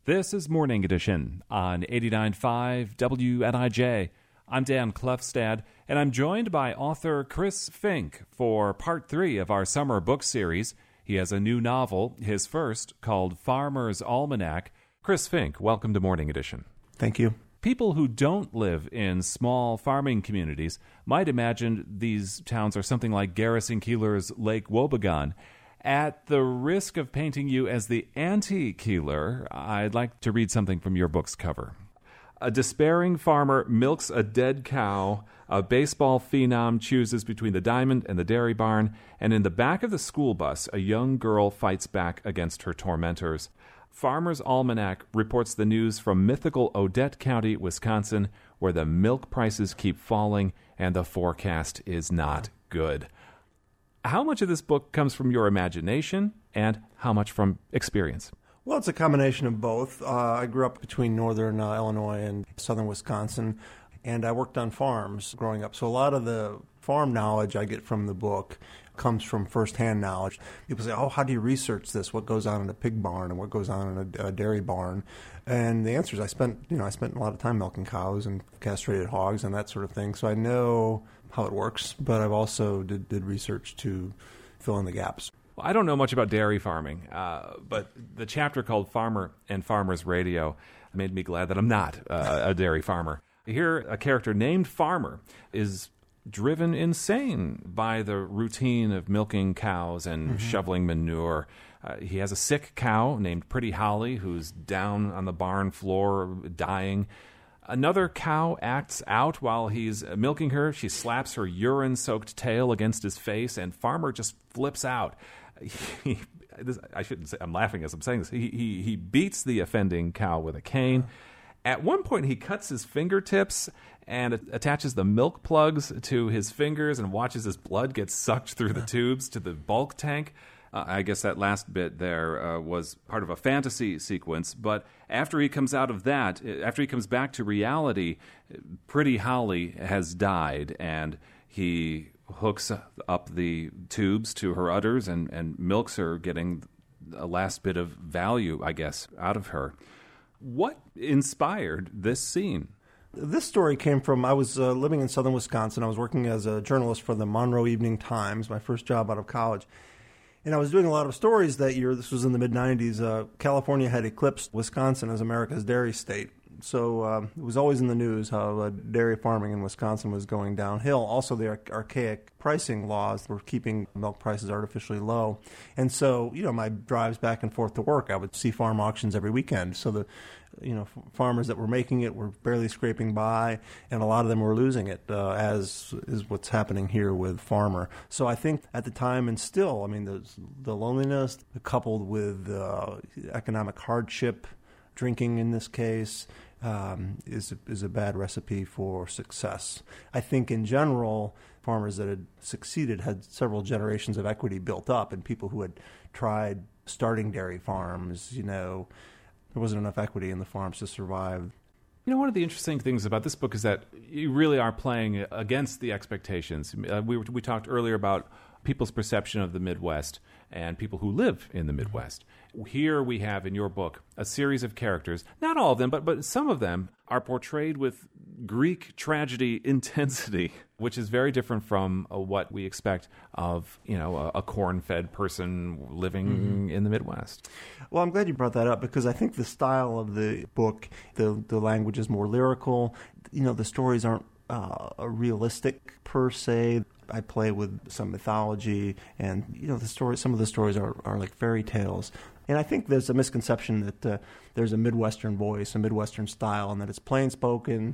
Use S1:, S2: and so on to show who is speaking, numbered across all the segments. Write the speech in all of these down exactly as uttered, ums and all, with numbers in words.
S1: This is Morning Edition on eighty-nine point five W N I J. I'm Dan Klefstad, and I'm joined by author Chris Fink for part three of our summer book series. He has a new novel, his first, called Farmer's Almanac. Chris Fink, welcome to Morning Edition.
S2: Thank you.
S1: People who don't live in small farming communities might imagine these towns are something like Garrison Keillor's Lake Wobegon. At the risk of painting you as the anti-Keillor, I'd like to read something from your book's cover. A despairing farmer milks a dead cow, a baseball phenom chooses between the diamond and the dairy barn, and in the back of the school bus, a young girl fights back against her tormentors. Farmer's Almanac reports the news from mythical Odette County, Wisconsin, where the milk prices keep falling and the forecast is not good. How much of this book comes from your imagination and how much from experience?
S2: Well, it's a combination of both. Uh, I grew up between northern uh, Illinois and southern Wisconsin, and I worked on farms growing up. So a lot of the farm knowledge I get from the book comes from firsthand knowledge. People say, oh, how do you research this? What goes on in a pig barn and what goes on in a, a dairy barn? And the answer is I spent, you know, I spent a lot of time milking cows and castrated hogs and that sort of thing. So I know how it works, but I've also did, did research to fill in the gaps.
S1: Well, I don't know much about dairy farming, uh, but the chapter called Farmer and Farmer's Radio made me glad that I'm not uh, a dairy farmer. Here, a character named Farmer is driven insane by the routine of milking cows and mm-hmm. shoveling manure. Uh, he has a sick cow named Pretty Holly who's down on the barn floor dying. Another cow acts out while he's milking her. She slaps her urine-soaked tail against his face, and Farmer just flips out. He, this, I shouldn't say, I'm laughing as I'm saying this. He, he, he beats the offending cow with a cane. At one point, he cuts his fingertips and attaches the milk plugs to his fingers and watches his blood get sucked through the tubes to the bulk tank. Uh, I guess that last bit there uh, was part of a fantasy sequence, but after he comes out of that, after he comes back to reality, Pretty Holly has died, and he hooks up the tubes to her udders and, and milks her, getting a last bit of value, I guess, out of her. What inspired this scene?
S2: This story came from, I was uh, living in southern Wisconsin. I was working as a journalist for the Monroe Evening Times, my first job out of college. And I was doing a lot of stories that year. This was in the mid nineties. Uh, California had eclipsed Wisconsin as America's dairy state. So um, it was always in the news how uh, dairy farming in Wisconsin was going downhill. Also, the ar- archaic pricing laws were keeping milk prices artificially low. And so, you know, my drives back and forth to work, I would see farm auctions every weekend. So the, you know, f- farmers that were making it were barely scraping by, and a lot of them were losing it, uh, as is what's happening here with Farmer. So I think at the time, and still, I mean, the, the loneliness coupled with uh, economic hardship, drinking in this case, um, is a, is a bad recipe for success. I think in general, farmers that had succeeded had several generations of equity built up, and people who had tried starting dairy farms, you know, there wasn't enough equity in the farms to survive.
S1: You know, one of the interesting things about this book is that you really are playing against the expectations. Uh, we, were, we talked earlier about people's perception of the Midwest and people who live in the Midwest. Here we have in your book a series of characters, not all of them, but, but some of them are portrayed with Greek tragedy intensity, which is very different from uh, what we expect of, you know, a, a corn-fed person living mm-hmm. in the Midwest.
S2: Well, I'm glad you brought that up, because I think the style of the book, the the language is more lyrical. You know, the stories aren't uh, realistic per se. I play with some mythology, and you know, the story. Some of the stories are, are like fairy tales. And I think there's a misconception that uh, there's a Midwestern voice, a Midwestern style, and that it's plain spoken.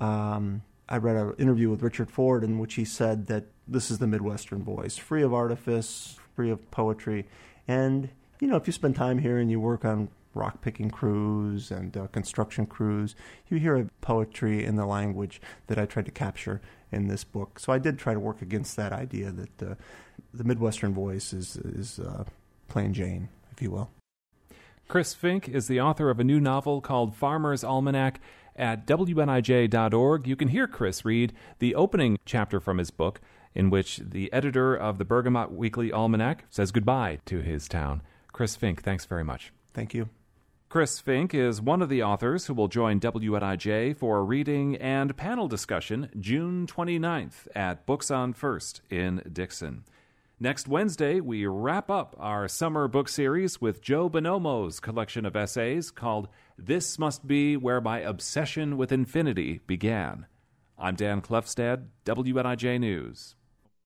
S2: Um, I read an interview with Richard Ford in which he said that this is the Midwestern voice, free of artifice, free of poetry. And, you know, if you spend time here and you work on rock-picking crews and uh, construction crews, you hear a poetry in the language that I tried to capture in this book. So I did try to work against that idea that uh, the Midwestern voice is, is uh, plain Jane, if you will.
S1: Chris Fink is the author of a new novel called Farmer's Almanac. At W N I J dot org, you can hear Chris read the opening chapter from his book, in which the editor of the Bergamot Weekly Almanac says goodbye to his town. Chris Fink, thanks very much.
S2: Thank you.
S1: Chris Fink is one of the authors who will join W N I J for a reading and panel discussion June twenty-ninth at Books on First in Dixon. Next Wednesday, we wrap up our summer book series with Joe Bonomo's collection of essays called This Must Be Where My Obsession with Infinity Began. I'm Dan Klefstad, W N I J News.